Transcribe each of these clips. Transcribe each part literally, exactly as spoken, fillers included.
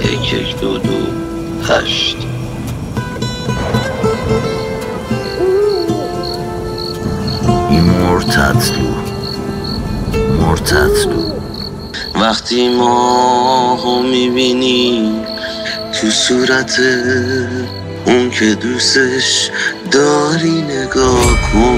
یک یک دو دو هشت. مرتضلو مرتضلو وقتی ماهو میبینی تو صورت اون که دوستش داری نگاه کن،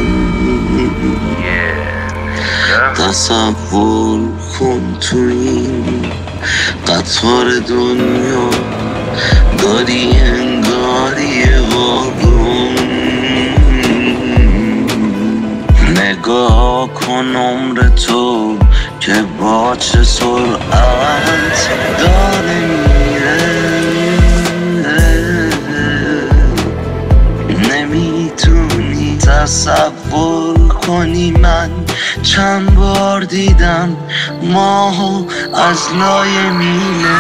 تصور کن تو این قطار دنیا داری انگاری واگن. نگاه کن عمر تو که با چه سرعت داره میره، نمیتونی تصور کنی من چند بار دیدم ماهو از لای میله.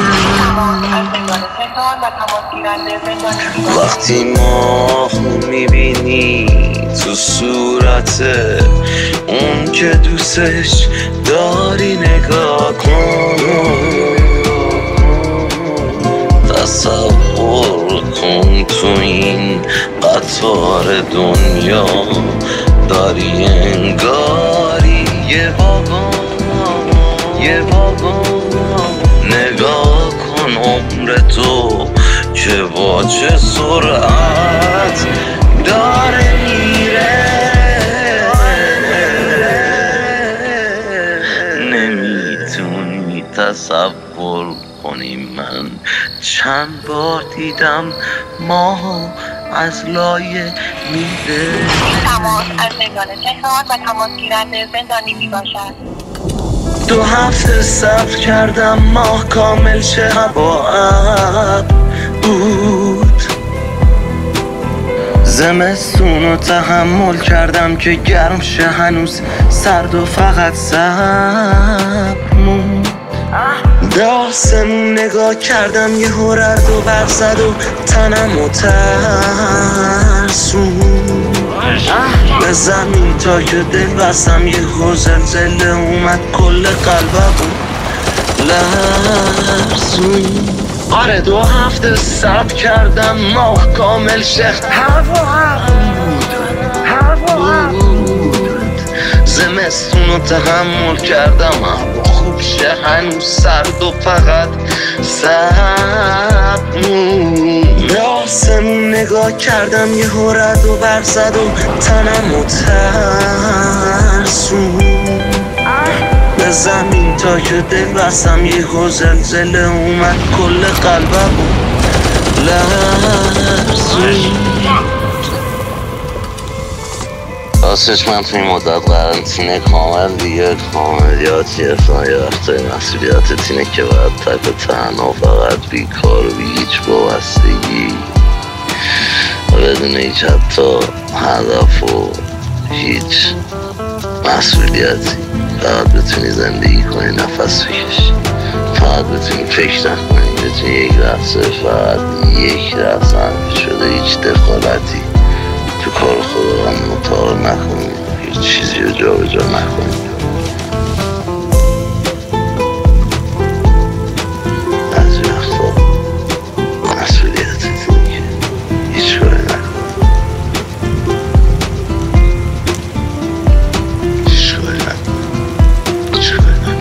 وقتی ماهو میبینی تو صورت اون که دوستش داری نگاه کن، تصور کن تو این قطار دنیا داری انگاری یه واگن یه واگن. نگاه کن عمر تو که با چه سرعت داره میره، نمیتونی تصور کنی من چند بار دیدم ماهو از لایه میره. تماس از زندان تهران و تماس گیرنده زندانی میباشد. دو هفته صبر کردم ماه کامل شه، هوا ابر بود، زمستونو تحمل کردم که گرم شه، هنوز سرد و فقط صبر موند. به آسمون نگاه کردم یه رعد و برق زد و تنمو ترسون، به زمین تا که دل بستم یه زلزله اومد کل قلبم لرزون. آره دو هفته صبر کردم ماه کامل شه، هوا بود هوا بود، زمستونو تحمل کردم هوا خوب شه، هنوز سرد و فقط صبر. به آسمون نگاه کردم یه رعد و برق زد و تنمو ترسون، به زمین تا که دل بستم یه زلزله اومد کل قلبم لرزون. راستش من توی مدت قرنطینه کامل دیگه کاملیات گرفتم، یه وقتای مسئولیتت اینه که باید تک تنها فقط بیکار و بی هیچ وابستگی و بدون هیچ حتی هدف و هیچ مسئولیتی فقط بتونی زندگی کنی، نفس بکشی، فقط بتونی فکر نکنی، بتونی یک لحظه فقط یک لحظه هم شده هیچ دخالتی تو کار خودم مطالعه نکنی، هیچ چیزی رو جا به جا نکنی. از وقتا مسئولیتت اینه که هیچ کاری نکنی، هیچ کاری نکنی، هیچ کاری نکنی.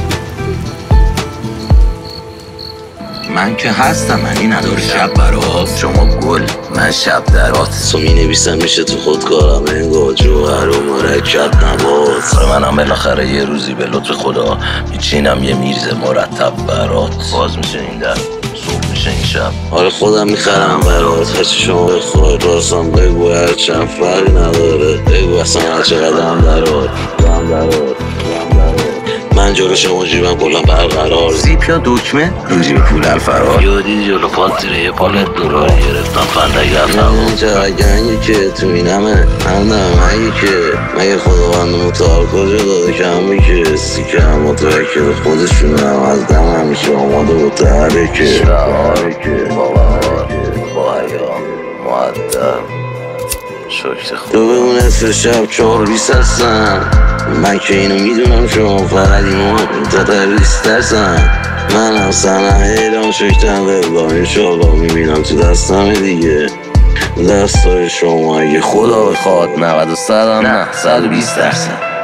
من که هستم، منی نداره شب برات شما گل، من شب درات تو می نویسم میشه تو خودکارم انگار جوهر و مرکب نبات. منم بالاخره یه روزی به لطف خدا میچینم یه میز مرتب برات، باز میشه این در صبح میشه این شب. آره خودم میخرم برات، هرچی شما بخواید راستم بگو، هرچند فرقی نداره بگو، اصلا هر چقدر هم درات هم درات من جلو شما جیبم کلا برقرار، زیپ یا دکمه رو جیب پول الفرار، یادی جلو پال تیره یه پالت دلار گرفتم فندک رفتم. این چقدر گنگی که تو اینمه همدم هایی که مگه خداوند متعال کجا داده کمی که استی که هم متوکل خودشون هم از دم همیشه آماده متحرکه شباره با حیا معدب شکر خود تو بگو نصف شب چهار بیست هستن، من که اینو میدونم شما فقط اینو تا تروریست هستن. منم سنه حیران شکتم قربانی شاقا میبینم تو دستم دیگه دستای شما اگه خدا بخواد نود و صد هم نه صد و بیست درصد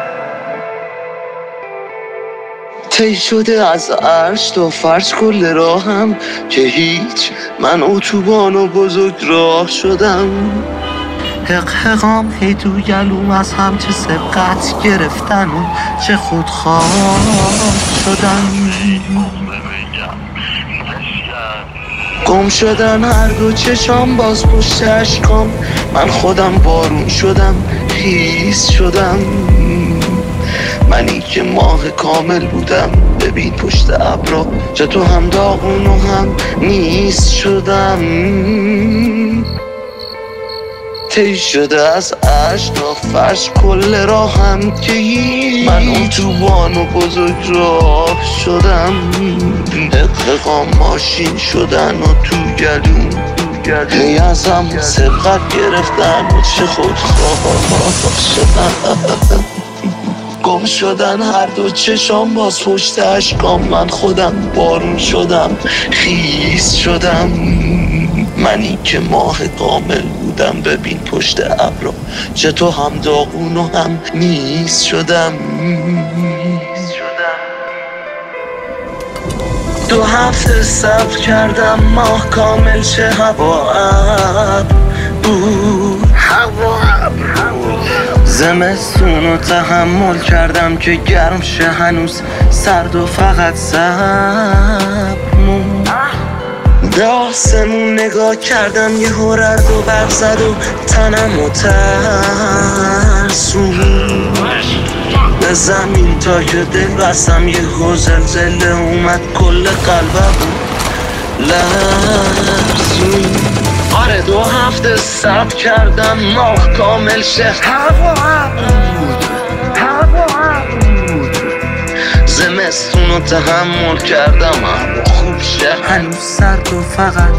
طی شده از عرش تا فرش کل راهم که هیچ من اتوبان و بزرگ راه شدم حق حقام هی تو گلوم از هم چه سبقت گرفتن و چه خودخواه شدن گم شدن هر دو چشام باز پشت اشکام من خودم بارون شدم خیس شدم منی که ماه کامل بودم ببین پشت ابرا چه تو هم داغون و هم نیست شدم طی شده از عرش تا فرش کل راهم که من اتوبان و بزرگ راه شدم حققام ماشین شدن و تو گلوم هی از هم سبقت گرفتن و چه خودخواه شدن گم شدن هر دو چشام باز پشت اشکام من خودم بارون شدم خیس شدم منی که ماه کامل بودم ببین پشت ابرا چه تو هم داغون و هم نیست شدم دو هفته صبر کردم ماه کامل چه هوا ابر بود هوا ابر زمستون رو تحمل کردم که گرم شه هنوز سرد و فقط صبر مون به آسمون نگاه کردم یه رعد و برق زد و تنم و ترسون به زمین تا که دل بستم یه زلزله اومد کل قلبم لرزون آره دو هفته صبر کردم ماه کامل شه هوا بود هوا بود زمستون رو تحمل کردم اما خوب شه هنوز سرد و فقط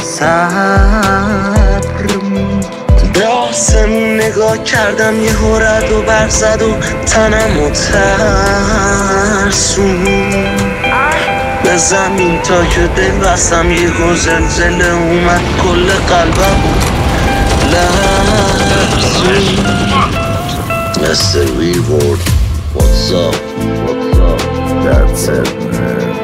صبر بود به آسمون نگاه کردم یه رعد و برق زد و تنم و ترسون به زمین تا که دل بستم یه زلزله اومد کل قلبم لرزون mister Weaver, what's up, what's up, that's it man